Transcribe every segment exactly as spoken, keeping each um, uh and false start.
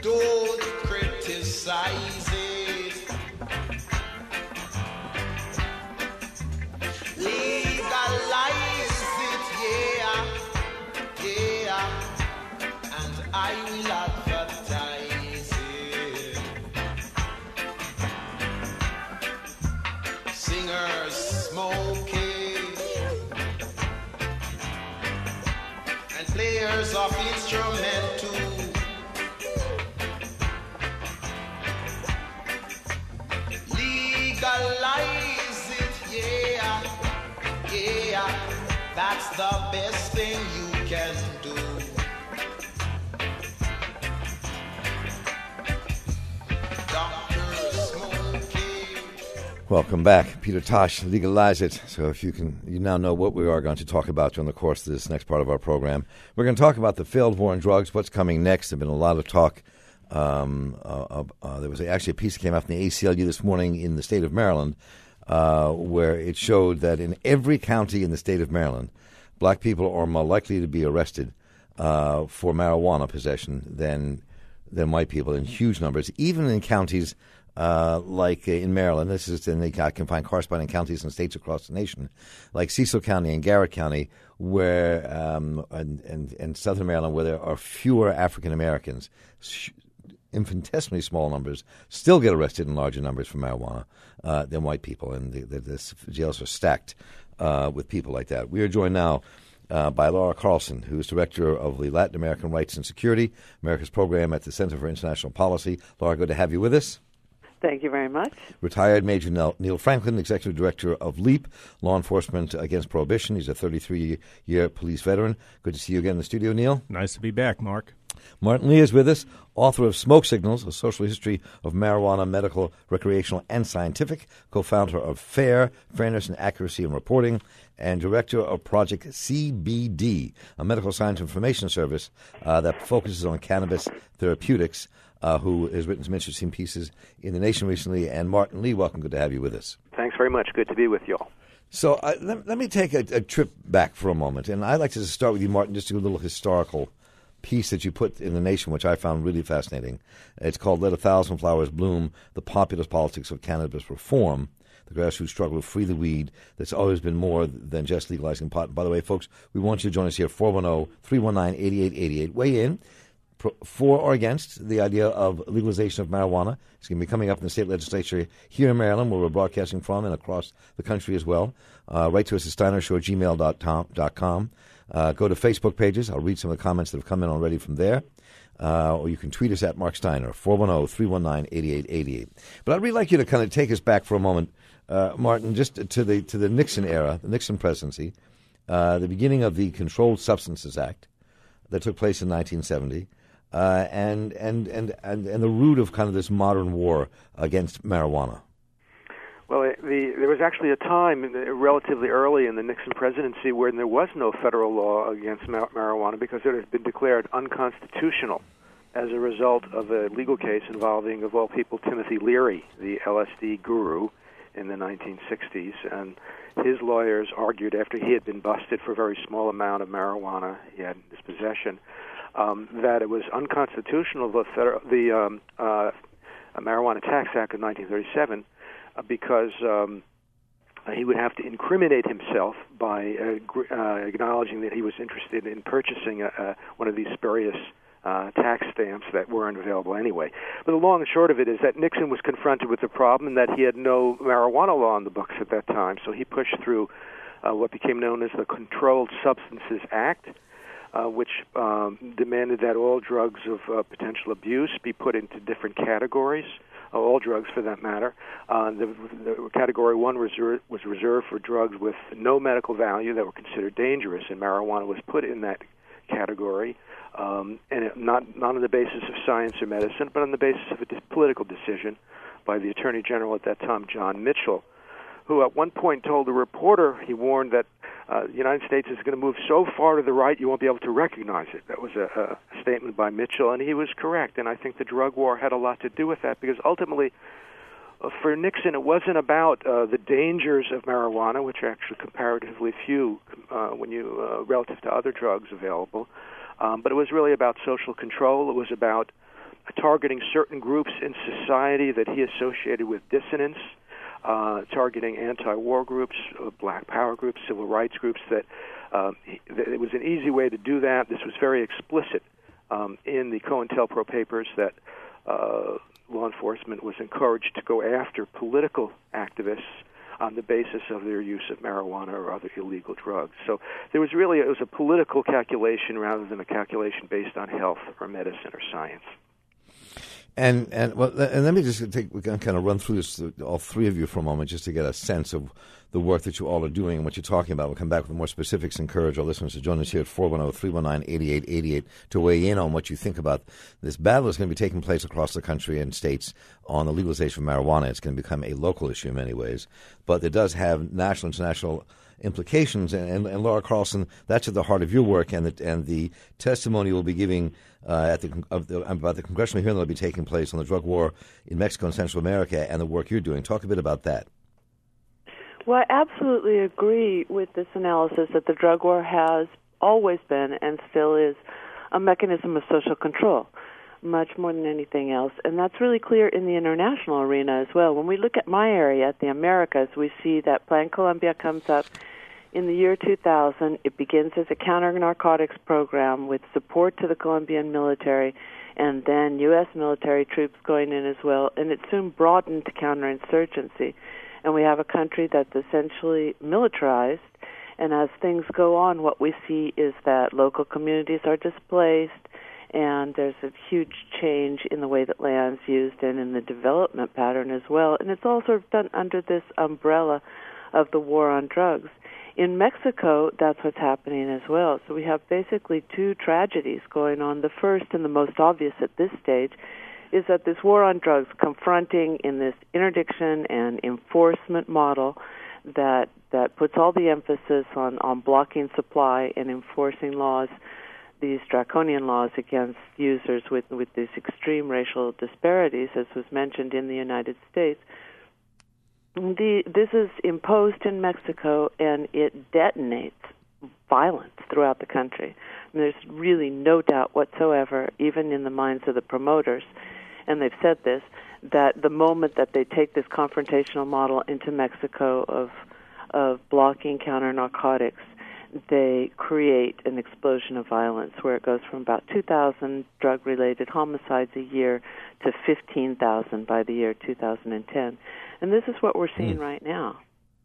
don't criticize it. Legalize it, yeah, yeah, and I will advertise it. Singers smoking and players of instrument too. Legalize it, yeah, yeah, that's the best thing you can do. Doctor smoking. Welcome back. Peter Tosh, Legalize It. So if you can, you now know what we are going to talk about during the course of this next part of our program. We're going to talk about the failed war on drugs, what's coming next. There's been a lot of talk. Um, uh, uh, there was actually a piece that came out from the A C L U this morning in the state of Maryland uh, where it showed that in every county in the state of Maryland, black people are more likely to be arrested uh, for marijuana possession than than white people in huge numbers, even in counties uh, like uh, in Maryland. This is, and they can find corresponding counties and states across the nation, like Cecil County and Garrett County, where um, and, and, and Southern Maryland, where there are fewer African Americans. Infinitesimally small numbers still get arrested in larger numbers for marijuana uh, than white people, and the, the, the jails are stacked uh, with people like that. We are joined now uh, by Laura Carlson, who is director of the Latin American Rights and Security, America's program at the Center for International Policy. Laura, good to have you with us. Thank you very much. Retired Major Neil Franklin, Executive Director of LEAP, Law Enforcement Against Prohibition. He's a thirty-three-year police veteran. Good to see you again in the studio, Neil. Nice to be back, Mark. Martin Lee is with us, author of Smoke Signals, A Social History of Marijuana, Medical, Recreational, and Scientific, co-founder of FAIR, Fairness and Accuracy in Reporting, and director of Project C B D, a medical science information service uh, that focuses on cannabis therapeutics, uh, who has written some interesting pieces in The Nation recently. And Martin Lee, welcome. Good to have you with us. Thanks very much. Good to be with you all. So uh, let, let me take a, a trip back for a moment. And I'd like to start with you, Martin, just to do a little historical piece that you put in The Nation, which I found really fascinating. It's called Let a Thousand Flowers Bloom, The Populist Politics of Cannabis Reform, the grassroots struggle to free the weed that's always been more than just legalizing pot. And by the way, folks, we want you to join us here, four one zero, three one nine, eight eight eight eight. Weigh in for or against the idea of legalization of marijuana. It's going to be coming up in the state legislature here in Maryland, where we're broadcasting from, and across the country as well. Uh, write to us at steiner show at gmail dot com. Uh, go to Facebook pages. I'll read some of the comments that have come in already from there. Uh, or you can tweet us at Mark Steiner, four one zero, three one nine, eight eight eight eight. But I'd really like you to kind of take us back for a moment, uh, Martin, just to the to the Nixon era, the Nixon presidency, uh, the beginning of the Controlled Substances Act that took place in nineteen seventy, uh, and, and, and, and, and the root of kind of this modern war against marijuana. Well, the, there was actually a time relatively early in the Nixon presidency where there was no federal law against mar- marijuana because it had been declared unconstitutional as a result of a legal case involving, of all people, Timothy Leary, the L S D guru in the nineteen sixties. And his lawyers argued after he had been busted for a very small amount of marijuana he had in his possession, um, that it was unconstitutional, the, federal, the um, uh, Marijuana Tax Act of nineteen thirty-seven, because um, he would have to incriminate himself by uh, gr- uh, acknowledging that he was interested in purchasing a, a, one of these spurious uh, tax stamps that weren't available anyway. But the long and short of it is that Nixon was confronted with the problem that he had no marijuana law on the books at that time, so he pushed through uh, what became known as the Controlled Substances Act, uh, which um, demanded that all drugs of uh, potential abuse be put into different categories. All drugs, for that matter. Uh, the, the category one reserve, was reserved for drugs with no medical value that were considered dangerous, and marijuana was put in that category, um, and it, not not on the basis of science or medicine, but on the basis of a dis- political decision by the Attorney General at that time, John Mitchell, who at one point told a reporter, he warned that uh, the United States is going to move so far to the right you won't be able to recognize it. That was a, a statement by Mitchell, and he was correct. And I think the drug war had a lot to do with that, because ultimately, uh, for Nixon, it wasn't about uh, the dangers of marijuana, which are actually comparatively few uh, when you uh, relative to other drugs available, um, but it was really about social control. It was about targeting certain groups in society that he associated with dissidents, uh, targeting anti-war groups, uh, black power groups, civil rights groups. That, uh, he, that it was an easy way to do that. This was very explicit um, in the COINTELPRO papers that uh, law enforcement was encouraged to go after political activists on the basis of their use of marijuana or other illegal drugs. So there was really, it was a political calculation rather than a calculation based on health or medicine or science. And and well, and let me just take we can kind of run through this, all three of you, for a moment, just to get a sense of the work that you all are doing and what you're talking about. We'll come back with more specifics. Encourage our listeners to join us here at four one zero, three one nine, eight eight eight eight to weigh in on what you think about this battle that's going to be taking place across the country and states on the legalization of marijuana. It's going to become a local issue in many ways, but it does have national, international implications. And, and, and Laura Carlson, that's at the heart of your work, and the, and the testimony you'll be giving uh, at the, of the, about the congressional hearing that will be taking place on the drug war in Mexico and Central America and the work you're doing. Talk a bit about that. Well, I absolutely agree with this analysis that the drug war has always been and still is a mechanism of social control, much more than anything else. And that's really clear in the international arena as well. When we look at my area, at the Americas, we see that Plan Colombia comes up in the year two thousand. It begins as a counter-narcotics program with support to the Colombian military and then U S military troops going in as well. And it soon broadened to counterinsurgency. And we have a country that's essentially militarized. And as things go on, what we see is that local communities are displaced, and there's a huge change in the way that land's used and in the development pattern as well. And it's all sort of done under this umbrella of the war on drugs. In Mexico, that's what's happening as well. So we have basically two tragedies going on. The first, and the most obvious at this stage, is that this war on drugs confronting in this interdiction and enforcement model that that puts all the emphasis on, on blocking supply and enforcing laws, these draconian laws against users with, with these extreme racial disparities, as was mentioned in the United States. The, this is imposed in Mexico, and it detonates violence throughout the country. And there's really no doubt whatsoever, even in the minds of the promoters, and they've said this, that the moment that they take this confrontational model into Mexico of of blocking counter-narcotics, they create an explosion of violence where it goes from about two thousand drug-related homicides a year to fifteen thousand by the year two thousand ten. And this is what we're seeing mm. right now.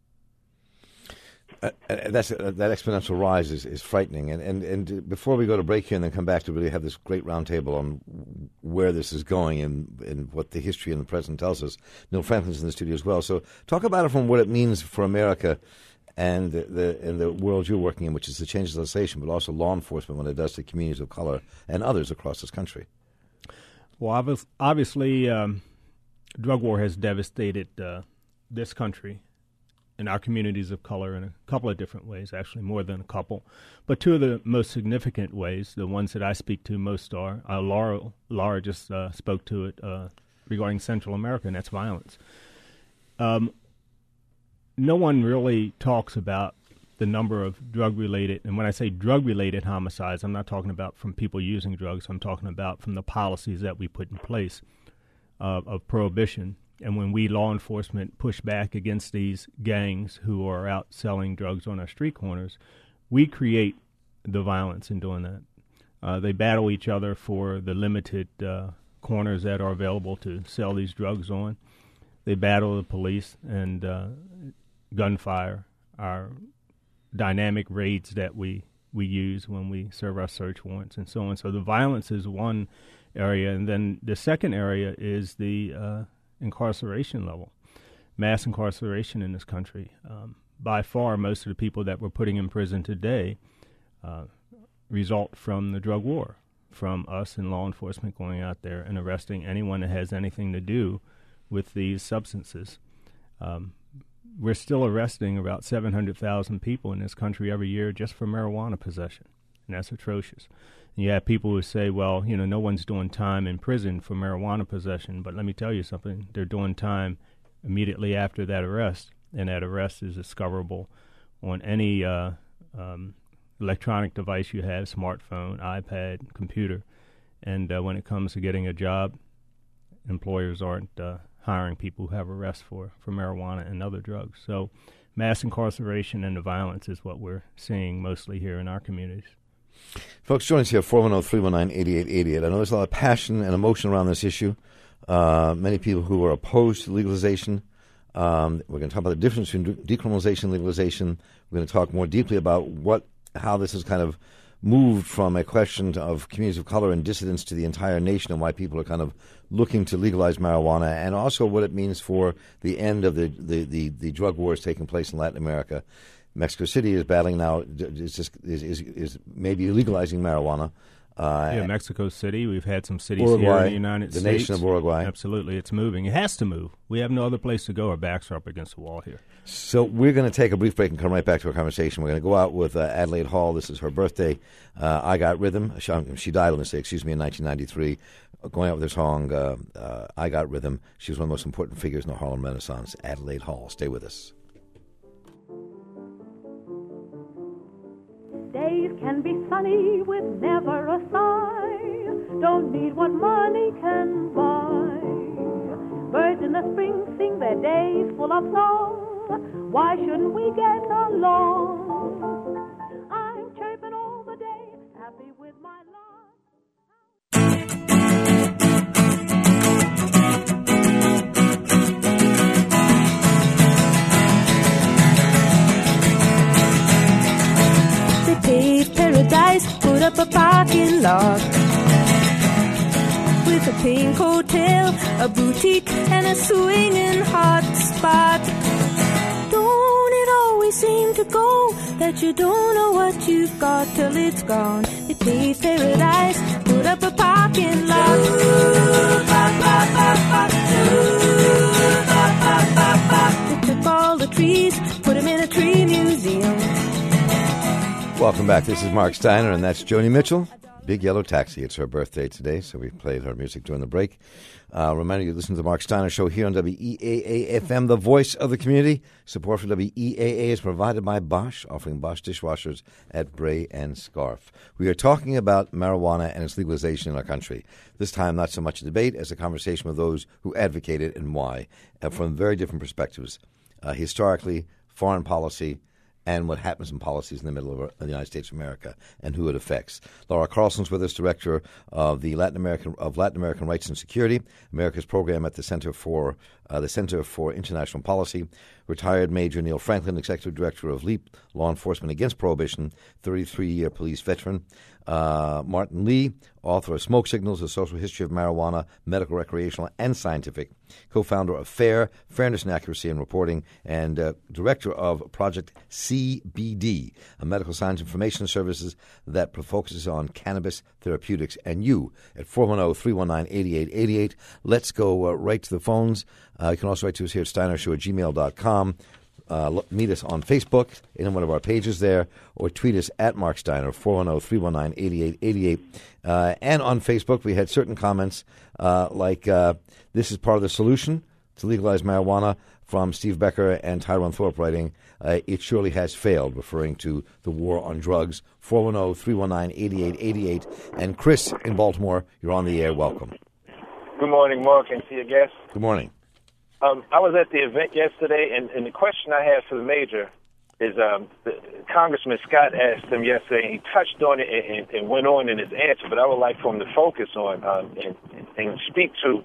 Uh, that's uh, that exponential rise is, is frightening. And, and and before we go to break here and then come back to really have this great roundtable on where this is going and, and what the history and the present tells us, Neil Franklin's in the studio as well. So talk about it from what it means for America and the, the and the world you're working in, which is the change of legislation, but also law enforcement when it does to communities of color and others across this country. Well, obviously, um, drug war has devastated uh, this country and our communities of color in a couple of different ways, actually more than a couple. But two of the most significant ways, the ones that I speak to most are, uh, Laura, Laura just uh, spoke to it uh, regarding Central America, and that's violence. Um, no one really talks about the number of drug-related, and when I say drug-related homicides, I'm not talking about from people using drugs, I'm talking about from the policies that we put in place uh, of prohibition. And when we, law enforcement, push back against these gangs who are out selling drugs on our street corners, we create the violence in doing that. Uh, they battle each other for the limited uh, corners that are available to sell these drugs on. They battle the police and uh, gunfire, our dynamic raids that we, we use when we serve our search warrants and so on. So the violence is one area. And then the second area is the uh, incarceration level, mass incarceration in this country. Um, by far, most of the people that we're putting in prison today uh, result from the drug war, from us and law enforcement going out there and arresting anyone that has anything to do with these substances. Um, we're still arresting about seven hundred thousand people in this country every year just for marijuana possession, and that's atrocious. And you have people who say, well, you know, no one's doing time in prison for marijuana possession, but let me tell you something. They're doing time immediately after that arrest, and that arrest is discoverable on any uh, um, electronic device you have, smartphone, iPad, computer, And uh, when it comes to getting a job, employers aren't uh, hiring people who have arrests for, for marijuana and other drugs. So mass incarceration and the violence is what we're seeing mostly here in our communities. Folks, join us here, four one zero, three one nine, eight eight eight eight. I know there's a lot of passion and emotion around this issue. Uh, many people who are opposed to legalization. Um, we're going to talk about the difference between decriminalization and legalization. We're going to talk more deeply about what, how this has kind of moved from a question of communities of color and dissidents to the entire nation, and why people are kind of looking to legalize marijuana, and also what it means for the end of the, the, the, the drug wars taking place in Latin America. Mexico City is battling now, is, just, is, is, is maybe legalizing marijuana. Uh, yeah, Mexico City. We've had some cities Uruguay, here in the United the States. The nation of Uruguay. Absolutely. It's moving. It has to move. We have no other place to go. Our backs are up against the wall here. So we're going to take a brief break and come right back to our conversation. We're going to go out with uh, Adelaide Hall. This is her birthday. Uh, I Got Rhythm. She, she died on this day, excuse me, in nineteen ninety-three. Going out with her song, uh, uh, I Got Rhythm. She was one of the most important figures in the Harlem Renaissance. Adelaide Hall. Stay with us. Days can be sunny with never a sigh. Don't need what money can buy. Birds in the spring sing their days full of song. Why shouldn't we get along? I'm chirping all the day, happy with my love. They paved paradise, put up a parking lot with a pink hotel, a boutique, and a swinging hot spot. Don't it always seem to go that you don't know what you've got till it's gone? They paved paradise, put up a parking lot. They took all the trees, put them in a tree museum. Welcome back. This is Mark Steiner, and that's Joni Mitchell. Big Yellow Taxi. It's her birthday today, so we played her music during the break. Uh, reminder you to listen to the Mark Steiner Show here on W E A A F M, the voice of the community. Support for W E A A is provided by Bosch, offering Bosch dishwashers at Bray and Scarf. We are talking about marijuana and its legalization in our country. This time, not so much a debate as a conversation with those who advocate it and why, uh, from very different perspectives. Uh, historically, foreign policy, and what happens in policies in the middle of, of the United States of America and who it affects. Laura Carlson's with us, director of the Latin American of Latin American Rights and Security, America's program at the Center for uh, the Center for International Policy. Retired Major Neil Franklin, executive director of LEAP, Law Enforcement Against Prohibition, thirty-three-year police veteran. Uh, Martin Lee, author of Smoke Signals, A Social History of Marijuana, Medical, Recreational, and Scientific, co-founder of FAIR, Fairness and Accuracy in Reporting, and uh, director of Project C B D, a medical science information services that focuses on cannabis therapeutics. And you at four one zero, three one nine, eight eight eight eight. Let's go uh, right to the phones. Uh, you can also write to us here at steiner show at gmail dot com. Uh, meet us on Facebook in one of our pages there, or tweet us at Mark Steiner, four one zero, three one nine, eight eight eight eight. Uh, and on Facebook, we had certain comments uh, like, uh, this is part of the solution to legalize marijuana, from Steve Becker and Tyrone Thorpe writing, uh, it surely has failed, referring to the war on drugs. four one zero, three one nine, eight eight eight eight. And Chris in Baltimore, you're on the air. Welcome. Good morning, Mark, and to your guests. Good morning. Um, I was at the event yesterday, and, and the question I have for the major is um, the, Congressman Scott asked him yesterday, and he touched on it and, and, and went on in his answer, but I would like for him to focus on um, and, and speak to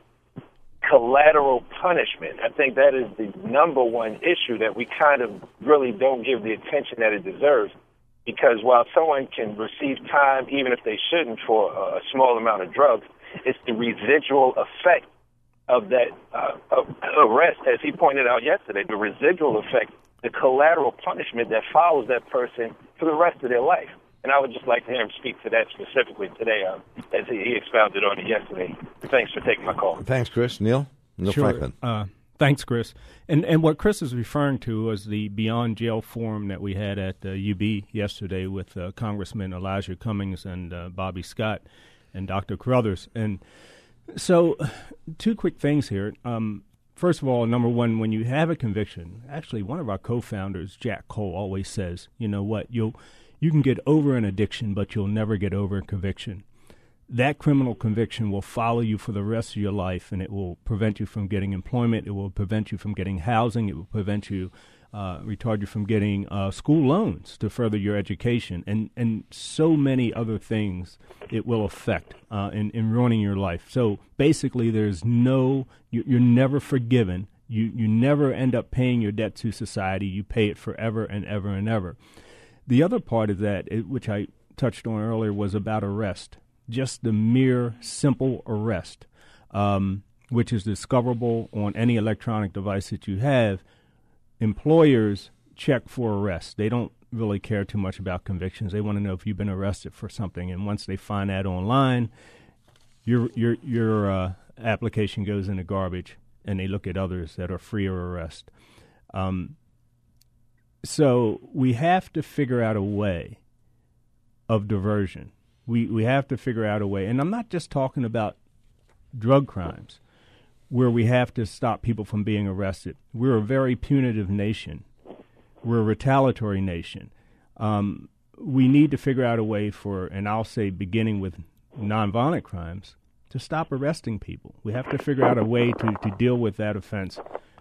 collateral punishment. I think that is the number one issue that we kind of really don't give the attention that it deserves, because while someone can receive time, even if they shouldn't, for a small amount of drugs, it's the residual effect of that uh, arrest, as he pointed out yesterday, the residual effect, the collateral punishment that follows that person for the rest of their life. And I would just like to hear him speak to that specifically today, uh, as he, he expounded on it yesterday. Thanks for taking my call. Thanks, Chris. Neil? Neil sure. Franklin. Uh, thanks, Chris. And and what Chris is referring to was the Beyond Jail Forum that we had at uh, U B yesterday with uh, Congressman Elijah Cummings and uh, Bobby Scott and Doctor Carruthers. And so two quick things here. Um, first of all, number one, when you have a conviction, actually one of our co-founders, Jack Cole, always says, you know what, you'll you can get over an addiction, but you'll never get over a conviction. that criminal conviction will follow you for the rest of your life, and it will prevent you from getting employment. It will prevent you from getting housing. It will prevent you, uh, retard you from getting uh, school loans to further your education, and, and so many other things it will affect uh, in, in ruining your life. So basically, there's no, you, you're never forgiven. You, you never end up paying your debt to society. You pay it forever and ever and ever. The other part of that, it, which I touched on earlier, was about arrest. Just the mere simple arrest, um, which is discoverable on any electronic device that you have. Employers check for arrest. They don't really care too much about convictions. They want to know if you've been arrested for something. And once they find that online, your your your uh, application goes in the garbage, and they look at others that are free of arrest. Um, so we have to figure out a way of diversion. We we have to figure out a way, and I'm not just talking about drug crimes, where we have to stop people from being arrested. We're a very punitive nation. We're a retaliatory nation. Um, we need to figure out a way for, and I'll say beginning with nonviolent crimes, to stop arresting people. We have to figure out a way to, to deal with that offense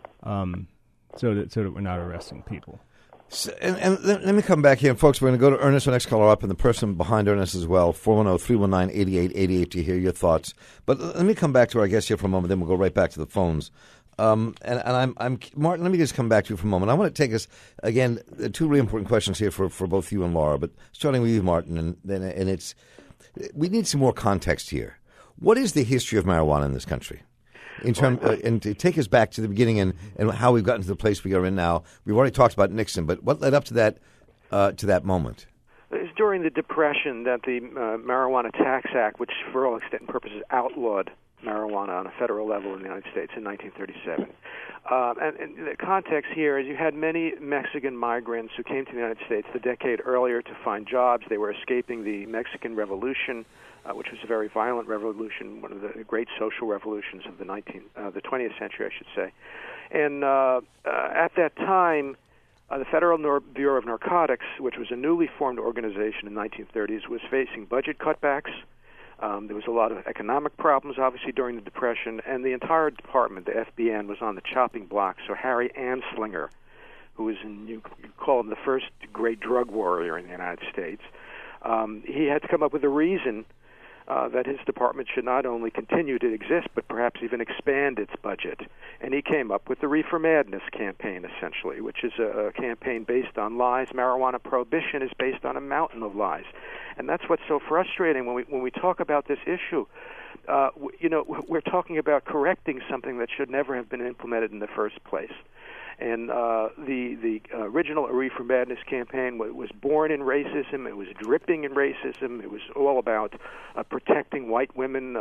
um, so that so that we're not arresting people. So, and, and let, let me come back here, and folks, we're going to go to Ernest, our next caller up, and the person behind Ernest as well, four one zero, three one nine, eight eight eight eight to hear your thoughts. But let me come back to our guest here for a moment, then we'll go right back to the phones. Um, and, and I'm, I'm Martin, let me just come back to you for a moment. I want to take us, again, two really important questions here for, for both you and Laura, but starting with you, Martin, and, and, and it's, we need some more context here. What is the history of marijuana in this country? In term, uh, and to take us back to the beginning and, and how we've gotten to the place we are in now. We've already talked about Nixon, but what led up to that uh, to that moment? It was during the Depression that the uh, Marijuana Tax Act, which for all extent and purposes outlawed marijuana on a federal level in the United States in nineteen thirty-seven. Uh, and, and the context here is you had many Mexican migrants who came to the United States the decade earlier to find jobs. They were escaping the Mexican Revolution, Uh, which was a very violent revolution, one of the great social revolutions of the nineteenth, uh, the twentieth century, I should say. And uh, uh, at that time, uh, the Federal Nor- Bureau of Narcotics, which was a newly formed organization in the nineteen thirties, was facing budget cutbacks. Um, there was a lot of economic problems, obviously, during the Depression, and the entire department, the F B N, was on the chopping block. So Harry Anslinger, who was, in, you call him the first great drug warrior in the United States, um, he had to come up with a reason Uh, that his department should not only continue to exist, but perhaps even expand its budget. And he came up with the Reefer Madness campaign, essentially, which is a, a campaign based on lies. Marijuana prohibition is based on a mountain of lies. And that's what's so frustrating when we when we talk about this issue. Uh, w- you know, we're talking about correcting something that should never have been implemented in the first place. And uh, the the original Reefer Madness campaign was, was born in racism. It was dripping in racism. It was all about uh, protecting white women uh,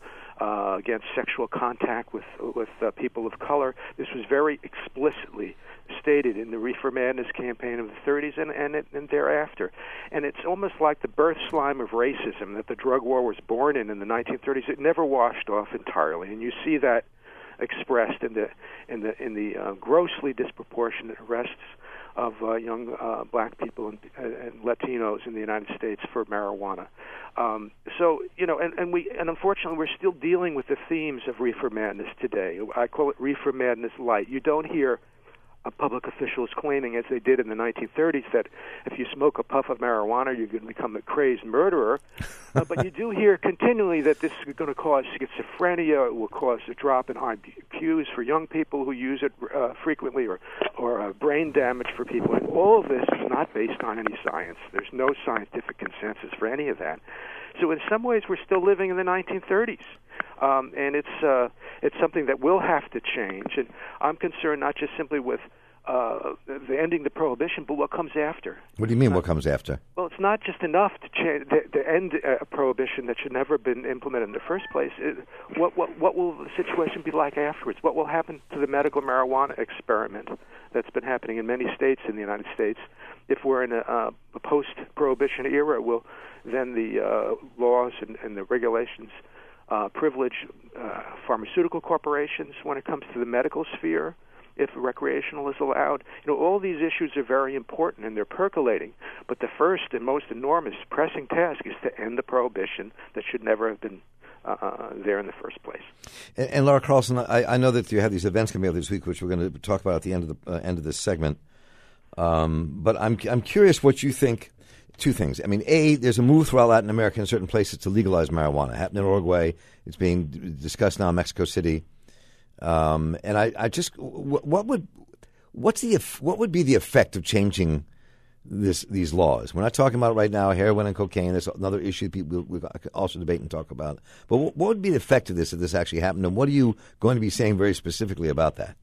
uh, against sexual contact with with uh, people of color. This was very explicitly stated in the Reefer Madness campaign of the thirties and and, it, and thereafter. And it's almost like the birth slime of racism that the drug war was born in in the nineteen thirties. It never washed off entirely, and you see that expressed in the in the in the uh, grossly disproportionate arrests of uh, young uh, black people and, and Latinos in the United States for marijuana. Um, so you know, and, and we and unfortunately we're still dealing with the themes of Reefer Madness today. I call it Reefer Madness light. You don't hear uh, public officials claiming, as they did in the nineteen thirties, that if you smoke a puff of marijuana, you're going to become a crazed murderer. Uh, but you do hear continually that this is going to cause schizophrenia. It will cause a drop in I Qs for young people who use it uh, frequently, or or uh, brain damage for people. And all of this is not based on any science. There's no scientific consensus for any of that. So in some ways, we're still living in the nineteen thirties. Um, and it's uh, it's something that will have to change. And I'm concerned not just simply with uh, the ending the prohibition, but what comes after. What do you mean, what comes after? Well, it's not just enough to change to, to end a prohibition that should never have been implemented in the first place. It, what what what will the situation be like afterwards? What will happen to the medical marijuana experiment that's been happening in many states in the United States? If we're in a, uh, a post-prohibition era, will then the uh, laws and, and the regulations uh, privilege uh, pharmaceutical corporations when it comes to the medical sphere? if recreational is allowed. You know, all these issues are very important, and they're percolating. But the first and most enormous pressing task is to end the prohibition that should never have been uh, there in the first place. And, and Laura Carlson, I, I know that you have these events coming up this week, which we're going to talk about at the end of the uh, end of this segment. Um, but I'm I'm curious what you think. Two things. I mean, A, there's a move throughout Latin America in certain places to legalize marijuana. It happened in Uruguay. It's being discussed now in Mexico City. Um, and I, I just, what would, what's the, what would be the effect of changing this these laws? We're not talking about right now heroin and cocaine. That's another issue people we also debate and talk about. But what would be the effect of this if this actually happened? And what are you going to be saying very specifically about that?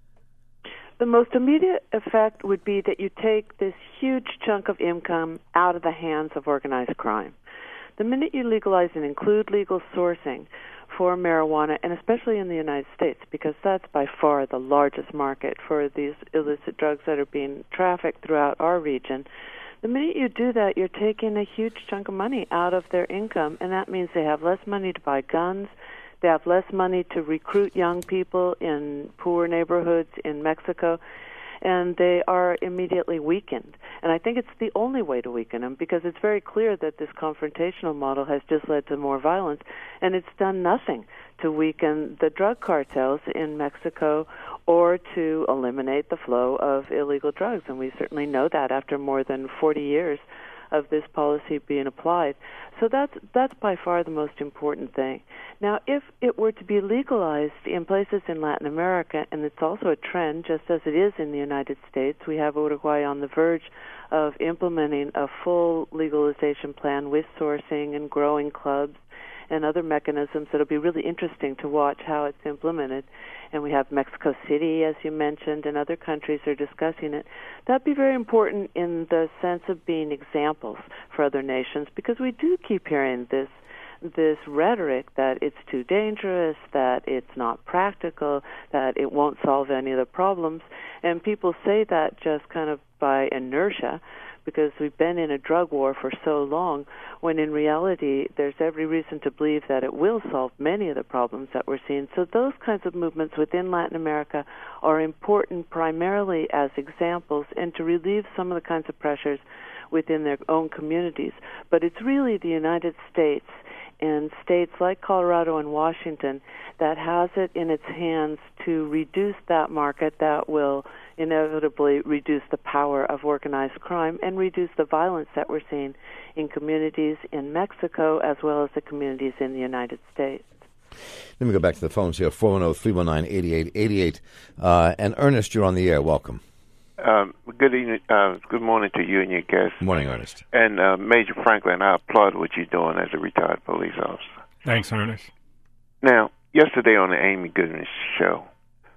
The most immediate effect would be that you take this huge chunk of income out of the hands of organized crime. The minute you legalize and include legal sourcing for marijuana, and especially in the United States, because that's by far the largest market for these illicit drugs that are being trafficked throughout our region, the minute you do that, you're taking a huge chunk of money out of their income, and that means they have less money to buy guns. They have less money to recruit young people in poor neighborhoods in Mexico, and they are immediately weakened. And I think it's the only way to weaken them, because it's very clear that this confrontational model has just led to more violence, and it's done nothing to weaken the drug cartels in Mexico or to eliminate the flow of illegal drugs. And we certainly know that after more than forty years of this policy being applied. So that's that's by far the most important thing. Now, if it were to be legalized in places in Latin America, and it's also a trend, just as it is in the United States, we have Uruguay on the verge of implementing a full legalization plan with sourcing and growing clubs and other mechanisms that'll be really interesting to watch how it's implemented. And we have Mexico City, as you mentioned, and other countries are discussing it. That'd be very important in the sense of being examples for other nations, because we do keep hearing this this rhetoric that it's too dangerous, that it's not practical, that it won't solve any of the problems. And people say that just kind of by inertia, because we've been in a drug war for so long, when in reality there's every reason to believe that it will solve many of the problems that we're seeing. So those kinds of movements within Latin America are important primarily as examples and to relieve some of the kinds of pressures within their own communities. But it's really the United States and states like Colorado and Washington that has it in its hands to reduce that market that will inevitably reduce the power of organized crime and reduce the violence that we're seeing in communities in Mexico as well as the communities in the United States. Let me go back to the phones here, four one zero, three one nine, eight eight eight eight. Uh, and Ernest, you're on the air. Welcome. Um, good evening. Uh, good morning to you and your guests. Good morning, Ernest. And uh, Major Franklin, I applaud what you're doing as a retired police officer. Thanks, Ernest. Now, yesterday on the Amy Goodman show,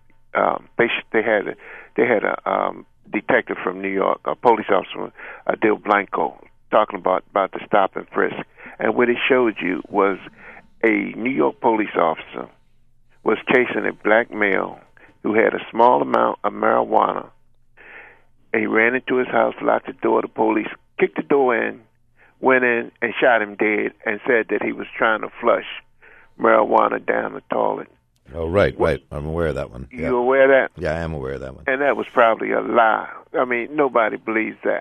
um, they they had a, they had a um, detective from New York, a police officer, Adil Blanco, talking about about the stop and frisk. And what it showed you was a New York police officer was chasing a black male who had a small amount of marijuana. He ran into his house, locked the door. The police kicked the door in, went in, and shot him dead, and said that he was trying to flush marijuana down the toilet. Oh, right, right. I'm aware of that one. You yeah. aware of that? Yeah, I am aware of that one. And that was probably a lie. I mean, nobody believes that.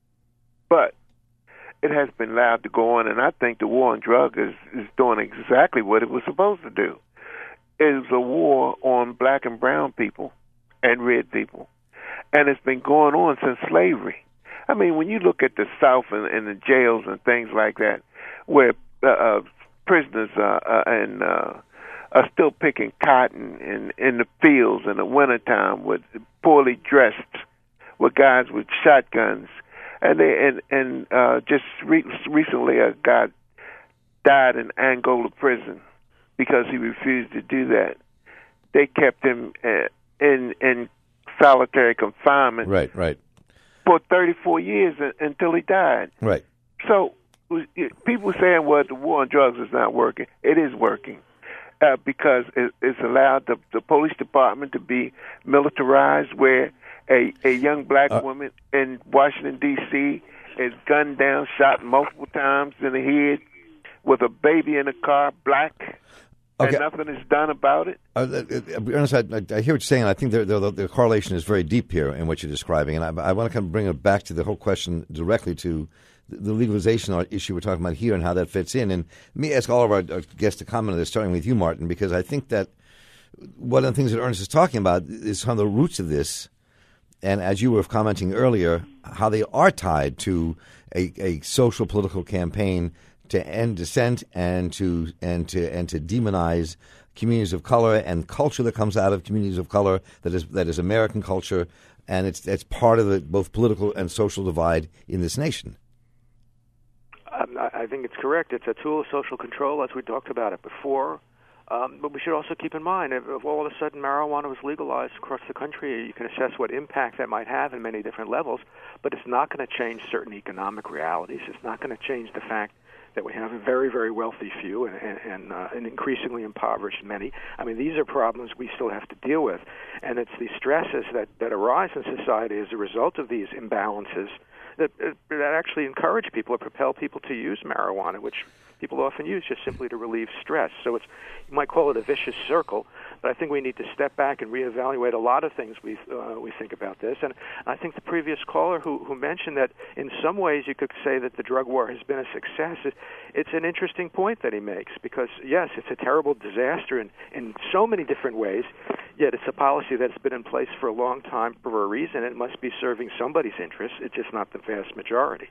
But it has been allowed to go on, and I think the war on drugs is, is doing exactly what it was supposed to do. It was a war on black and brown people and red people. And it's been going on since slavery. I mean, when you look at the South and, and the jails and things like that, where uh, uh, prisoners uh, uh, and uh, are still picking cotton in, in the fields in the wintertime with poorly dressed, with guys with shotguns, and they and and uh, just re- recently a guy died in Angola prison because he refused to do that. They kept him uh, in in solitary confinement, right, right, for thirty-four years until he died. Right. So people saying, "Well, the war on drugs is not working." It is working uh, because it, it's allowed the, the police department to be militarized, where a, a young black uh, woman in Washington D C is gunned down, shot multiple times in the head, with a baby in the car, black. Okay. and nothing is done about it? Uh, uh, Ernest, I, I hear what you're saying, and I think the, the, the correlation is very deep here in what you're describing. And I, I want to kind of bring it back to the whole question directly to the legalization issue we're talking about here and how that fits in. And let me ask all of our guests to comment on this, starting with you, Martin, because I think that one of the things that Ernest is talking about is kind of the roots of this. And as you were commenting earlier, how they are tied to a, a social political campaign to end dissent and to and to and to demonize communities of color and culture that comes out of communities of color that is that is American culture, and it's it's part of the both political and social divide in this nation. Um, I I think it's correct. It's a tool of social control, as we talked about it before. Um, but we should also keep in mind, if, if all of a sudden marijuana was legalized across the country, you can assess what impact that might have in many different levels, but it's not going to change certain economic realities. It's not going to change the fact that we have a very, very wealthy few and, and, and, uh, and increasingly impoverished many. I mean, these are problems we still have to deal with, and it's the stresses that, that arise in society as a result of these imbalances that, uh, that actually encourage people or propel people to use marijuana, which people often use just simply to relieve stress. So it's, you might call it a vicious circle, but I think we need to step back and reevaluate a lot of things we uh, we think about this. And I think the previous caller who, who mentioned that in some ways you could say that the drug war has been a success, it's an interesting point that he makes, because, yes, it's a terrible disaster in, in so many different ways, yet it's a policy that's been in place for a long time for a reason. It must be serving somebody's interests. It's just not the vast majority.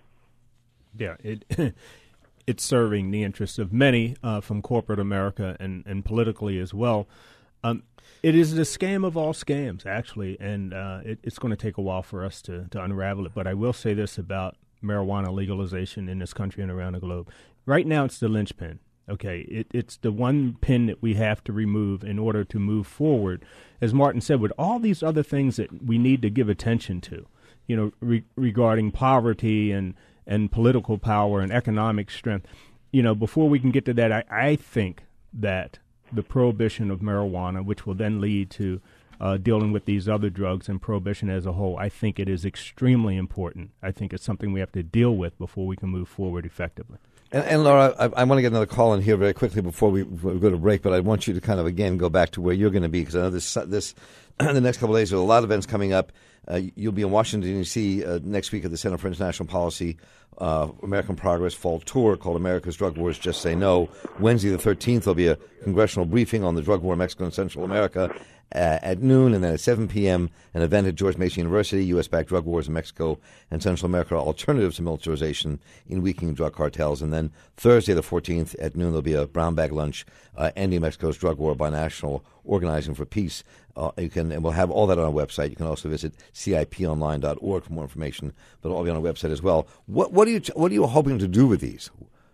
Yeah, it... It's serving the interests of many uh, from corporate America and, and politically as well. Um, it is the scam of all scams, actually, and uh, it, it's going to take a while for us to, to unravel it. But I will say this about marijuana legalization in this country and around the globe. Right now, it's the linchpin. Okay, it, it's the one pin that we have to remove in order to move forward, as Martin said, with all these other things that we need to give attention to, you know, re- regarding poverty and and political power and economic strength. You know, before we can get to that, I, I think that the prohibition of marijuana, which will then lead to uh, dealing with these other drugs and prohibition as a whole, I think it is extremely important. I think it's something we have to deal with before we can move forward effectively. And, and Laura, I, I want to get another call in here very quickly before we, before we go to break, but I want you to kind of, again, go back to where you're going to be, because I know this, this the next couple of days, there are a lot of events coming up. Uh, you'll be in Washington, D C uh, next week at the Center for International Policy uh, American Progress Fall Tour called America's Drug Wars, Just Say No. Wednesday the thirteenth, there'll be a congressional briefing on the drug war in Mexico and Central America uh, at noon, and then at seven p.m., an event at George Mason University, U S-backed drug wars in Mexico and Central America, alternatives to militarization in weakening drug cartels. And then Thursday the fourteenth at noon, there'll be a brown bag lunch uh, ending Mexico's drug war by National Organizing for Peace. Uh, you can, and we'll have all that on our website. You can also visit C I P online dot org for more information, but it'll all be on our website as well. What, what are you what are you hoping to do with these?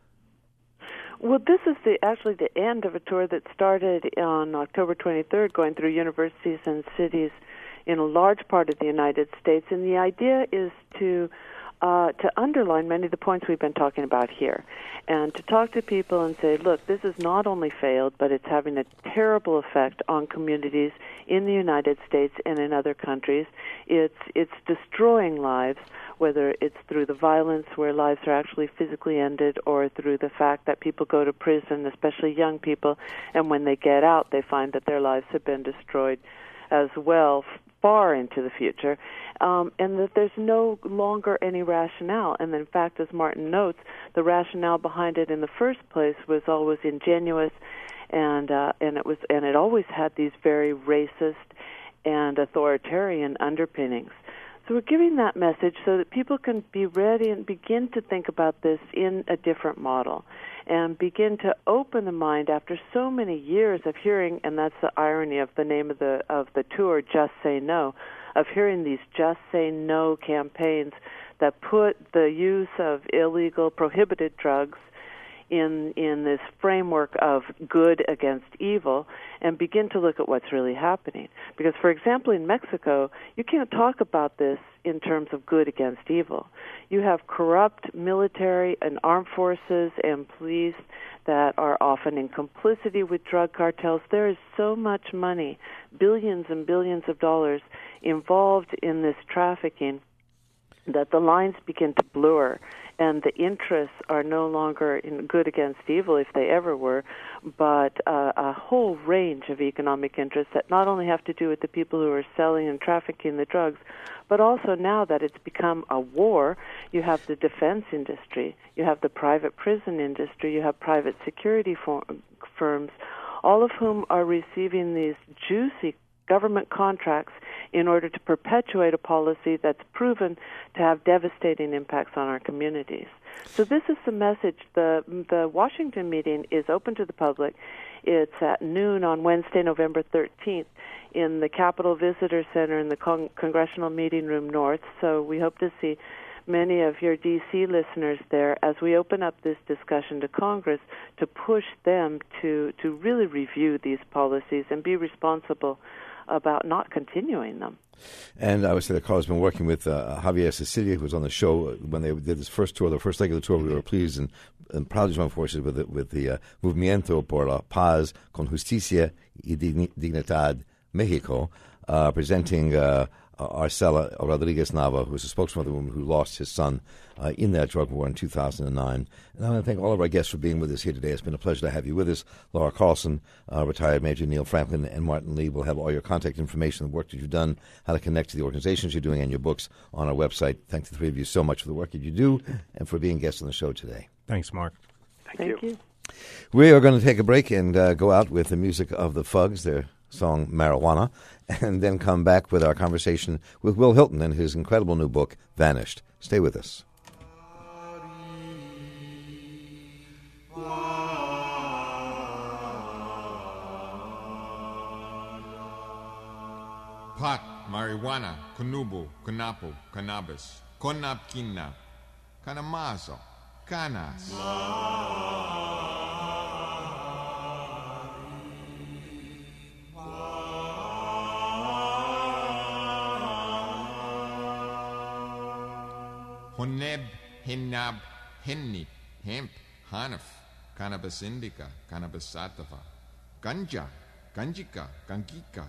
Well, this is the actually the end of a tour that started on October twenty-third, going through universities and cities in a large part of the United States, and the idea is to uh, to underline many of the points we've been talking about here, and to talk to people and say, look, this has not only failed, but it's having a terrible effect on communities in the United States and in other countries. It's it's destroying lives, whether it's through the violence where lives are actually physically ended, or through the fact that people go to prison, especially young people, and when they get out, they find that their lives have been destroyed as well, far into the future, um, and that there's no longer any rationale. And in fact, as Martin notes, the rationale behind it in the first place was always ingenuous, and uh, and it was and it always had these very racist and authoritarian underpinnings. So we're giving that message so that people can be ready and begin to think about this in a different model and begin to open the mind after so many years of hearing, and that's the irony of the name of the of the tour, Just Say No, of hearing these Just Say No campaigns that put the use of illegal, prohibited drugs in in this framework of good against evil, and begin to look at what's really happening. Because, for example, in Mexico, you can't talk about this in terms of good against evil. You have corrupt military and armed forces and police that are often in complicity with drug cartels. There is so much money, billions and billions of dollars, involved in this trafficking that the lines begin to blur and the interests are no longer in good against evil, if they ever were, but uh, a whole range of economic interests that not only have to do with the people who are selling and trafficking the drugs, but also now that it's become a war, you have the defense industry, you have the private prison industry, you have private security for- firms, all of whom are receiving these juicy government contracts in order to perpetuate a policy that's proven to have devastating impacts on our communities. So this is the message. The the Washington meeting is open to the public. It's at noon on Wednesday, November thirteenth, in the Capitol Visitor Center in the Con- Congressional Meeting Room North. So we hope to see many of your D C listeners there as we open up this discussion to Congress to push them to, to really review these policies and be responsible about not continuing them. And I would say that Carla's been working with uh, Javier Cecilia, who was on the show when they did this first tour, the first leg of the tour. We were pleased and, and proud to join forces with the, with the uh, Movimiento por la Paz con Justicia y Dignidad Mexico, uh, presenting uh, Arcela Rodriguez Nava, who was a spokesman of the woman who lost his son uh, in that drug war in two thousand nine. And I want to thank all of our guests for being with us here today. It's been a pleasure to have you with us. Laura Carlson, uh, retired Major Neil Franklin, and Martin Lee will have all your contact information, the work that you've done, how to connect to the organizations you're doing, and your books on our website. Thank the three of you so much for the work that you do and for being guests on the show today. Thanks, Mark. Thank, Thank you. you. We are going to take a break and uh, go out with the music of the Fugs, their song Marijuana, and then come back with our conversation with Will Hilton and his incredible new book, Vanished. Stay with us. Pot, marijuana, kunubu, kunapu, cannabis, konapkina, kanamazo, canas. Honeb, hinab, hinni, hemp, hanaf, cannabis indica, cannabis sativa, ganja, ganjika, gangika.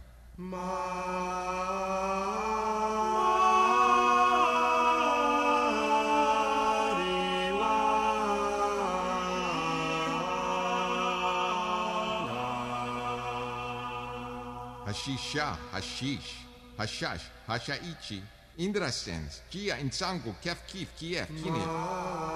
Hashisha, hashish, hashash, hashaichi, indrasens, gia insangu, kef kif, kief, kinef.